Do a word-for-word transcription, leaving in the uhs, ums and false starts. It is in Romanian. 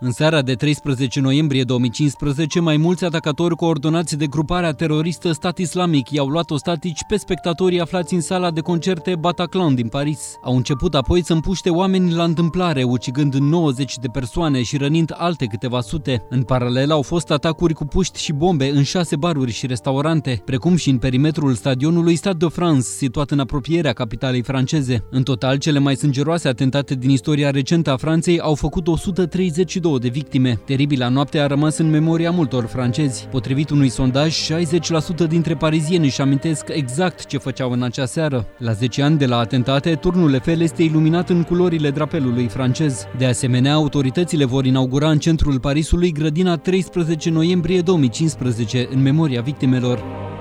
În seara de treisprezece noiembrie două mii cincisprezece, mai mulți atacatori coordonați de gruparea teroristă Stat Islamic i-au luat ostatici pe spectatorii aflați în sala de concerte Bataclan din Paris. Au început apoi să împuște oameni la întâmplare, ucigând nouăzeci de persoane și rănind alte câteva sute. În paralel, au fost atacuri cu puști și bombe în șase baruri și restaurante, precum și în perimetrul stadionului Stade de France, situat în apropierea capitalei franceze. În total, cele mai sângeroase atentate din istoria recentă a Franței au făcut o sută treizeci și două de victime. Teribila noapte a rămas în memoria multor francezi. Potrivit unui sondaj, șaizeci la sută dintre parizieni își amintesc exact ce făceau în acea seară. La zece ani de la atentate, turnul Eiffel este iluminat în culorile drapelului francez. De asemenea, autoritățile vor inaugura în centrul Parisului grădina treisprezece noiembrie două mii cincisprezece, în memoria victimelor.